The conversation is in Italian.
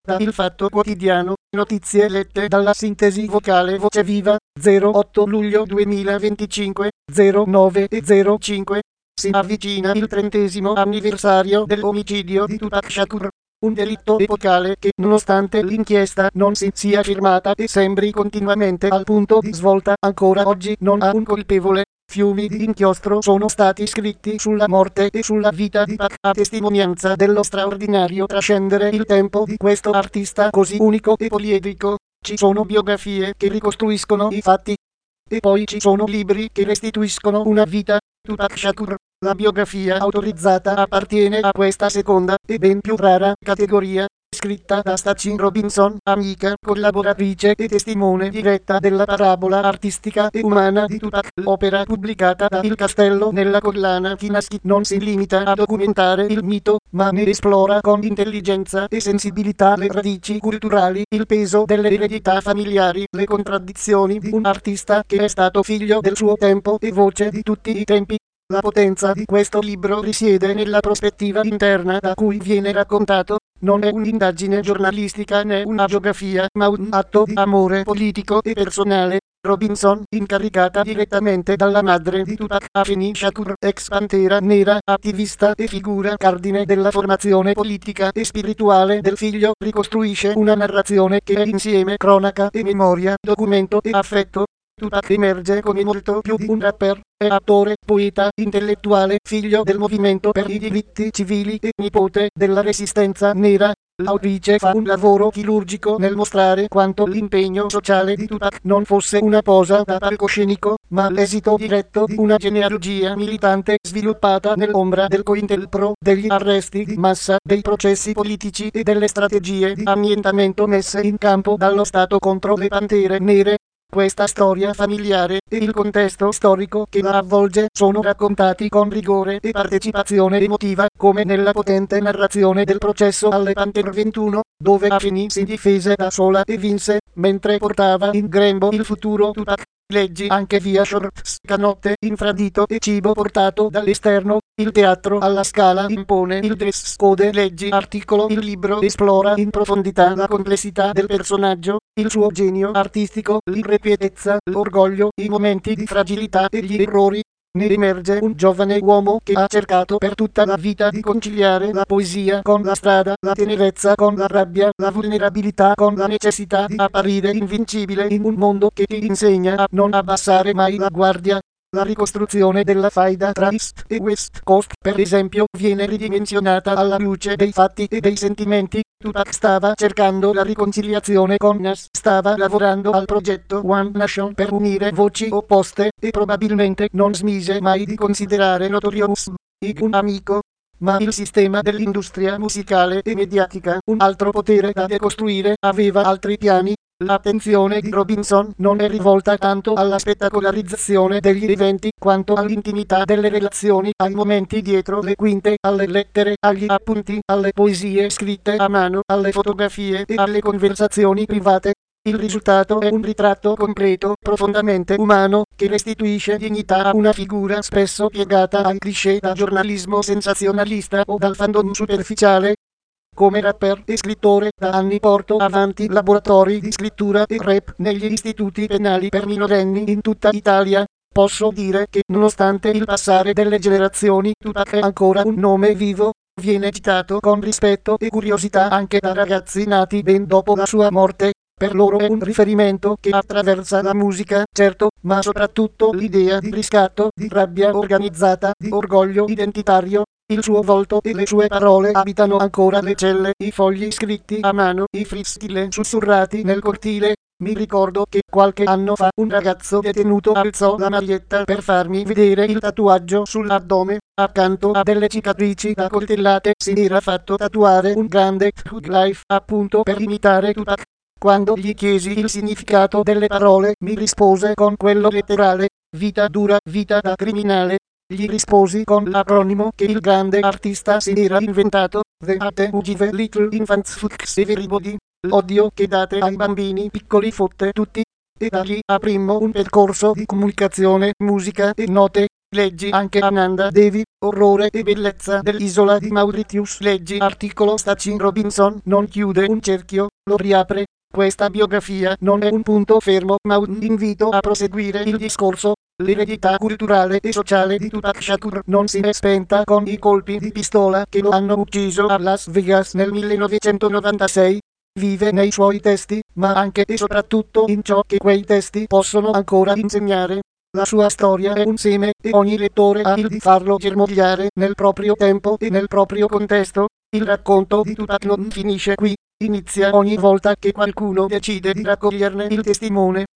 da Il Fatto Quotidiano, notizie lette dalla sintesi vocale Voce Viva, 08 luglio 2025, 09:05. Si avvicina il 30° anniversario dell'omicidio di Tupac Shakur. Un delitto epocale che, nonostante l'inchiesta non si sia firmata e sembri continuamente al punto di svolta, ancora oggi non ha un colpevole. Fiumi di inchiostro sono stati scritti sulla morte e sulla vita di Pac, a testimonianza dello straordinario trascendere il tempo di questo artista così unico e poliedrico. Ci sono biografie che ricostruiscono i fatti, e poi ci sono libri che restituiscono una vita. Tupac Shakur, la biografia autorizzata, appartiene a questa seconda e ben più rara categoria, scritta da Stacey Robinson, amica, collaboratrice e testimone diretta della parabola artistica e umana di Tupac. L'opera pubblicata da Il Castello nella collana Kinasky non si limita a documentare il mito, ma ne esplora con intelligenza e sensibilità le radici culturali, il peso delle eredità familiari, le contraddizioni di un artista che è stato figlio del suo tempo e voce di tutti i tempi. La potenza di questo libro risiede nella prospettiva interna da cui viene raccontato. Non è un'indagine giornalistica né una biografia, ma un atto di amore politico e personale. Robinson, incaricata direttamente dalla madre di Tupac, Afeni Shakur, ex Pantera Nera, attivista e figura cardine della formazione politica e spirituale del figlio, ricostruisce una narrazione che è insieme cronaca e memoria, documento e affetto. Tupac emerge come molto più di un rapper, è attore, poeta, intellettuale, figlio del movimento per i diritti civili e nipote della resistenza nera. L'autrice fa un lavoro chirurgico nel mostrare quanto l'impegno sociale di Tupac non fosse una posa da palcoscenico, ma l'esito diretto di una genealogia militante sviluppata nell'ombra del COINTELPRO, degli arresti di massa, dei processi politici e delle strategie di annientamento messe in campo dallo Stato contro le Pantere Nere. Questa storia familiare e il contesto storico che la avvolge sono raccontati con rigore e partecipazione emotiva, come nella potente narrazione del processo alle Panther 21, dove Afeni si difese da sola e vinse, mentre portava in grembo il futuro Tupac. Leggi anche via shorts, canotte, infradito e cibo portato dall'esterno. Il teatro alla Scala impone il dress code. Leggi articolo. Il libro esplora in profondità la complessità del personaggio, il suo genio artistico, l'irrequietezza, l'orgoglio, i momenti di fragilità e gli errori. Ne emerge un giovane uomo che ha cercato per tutta la vita di conciliare la poesia con la strada, la tenerezza con la rabbia, la vulnerabilità con la necessità di apparire invincibile in un mondo che ti insegna a non abbassare mai la guardia. La ricostruzione della faida tra East e West Coast, per esempio, viene ridimensionata alla luce dei fatti e dei sentimenti. Tupac stava cercando la riconciliazione con Nas, stava lavorando al progetto One Nation per unire voci opposte, e probabilmente non smise mai di considerare Notorious Big un amico. Ma il sistema dell'industria musicale e mediatica, un altro potere da decostruire, aveva altri piani. L'attenzione di Robinson non è rivolta tanto alla spettacolarizzazione degli eventi, quanto all'intimità delle relazioni, ai momenti dietro le quinte, alle lettere, agli appunti, alle poesie scritte a mano, alle fotografie e alle conversazioni private. Il risultato è un ritratto completo, profondamente umano, che restituisce dignità a una figura spesso piegata ai cliché da giornalismo sensazionalista o dal fandom superficiale. Come rapper e scrittore, da anni porto avanti laboratori di scrittura e rap negli istituti penali per minorenni in tutta Italia. Posso dire che, nonostante il passare delle generazioni, Tupac è ancora un nome vivo. Viene citato con rispetto e curiosità anche da ragazzi nati ben dopo la sua morte. Per loro è un riferimento che attraversa la musica, certo, ma soprattutto l'idea di riscatto, di rabbia organizzata, di orgoglio identitario. Il suo volto e le sue parole abitano ancora le celle, i fogli scritti a mano, i freestyle sussurrati nel cortile. Mi ricordo che qualche anno fa un ragazzo detenuto alzò la maglietta per farmi vedere il tatuaggio sull'addome. Accanto a delle cicatrici da coltellate si era fatto tatuare un grande Thug Life, appunto per imitare Tupac. Quando gli chiesi il significato delle parole, mi rispose con quello letterale: vita dura, vita da criminale. Gli risposi con l'acronimo che il grande artista si era inventato: The Hate Who Give Little Infants Fucks Everybody. L'odio che date ai bambini piccoli fotte tutti. E da lì aprimmo un percorso di comunicazione, musica e note. Leggi anche Ananda Devi, orrore e bellezza dell'isola di Mauritius. Leggi articolo Stachin Robinson non chiude un cerchio, lo riapre. Questa biografia non è un punto fermo ma un invito a proseguire il discorso. L'eredità culturale e sociale di Tupac Shakur non si è spenta con i colpi di pistola che lo hanno ucciso a Las Vegas nel 1996. Vive nei suoi testi, ma anche e soprattutto in ciò che quei testi possono ancora insegnare. La sua storia è un seme e ogni lettore ha il di farlo germogliare nel proprio tempo e nel proprio contesto. Il racconto di Tupac non finisce qui, inizia ogni volta che qualcuno decide di raccoglierne il testimone.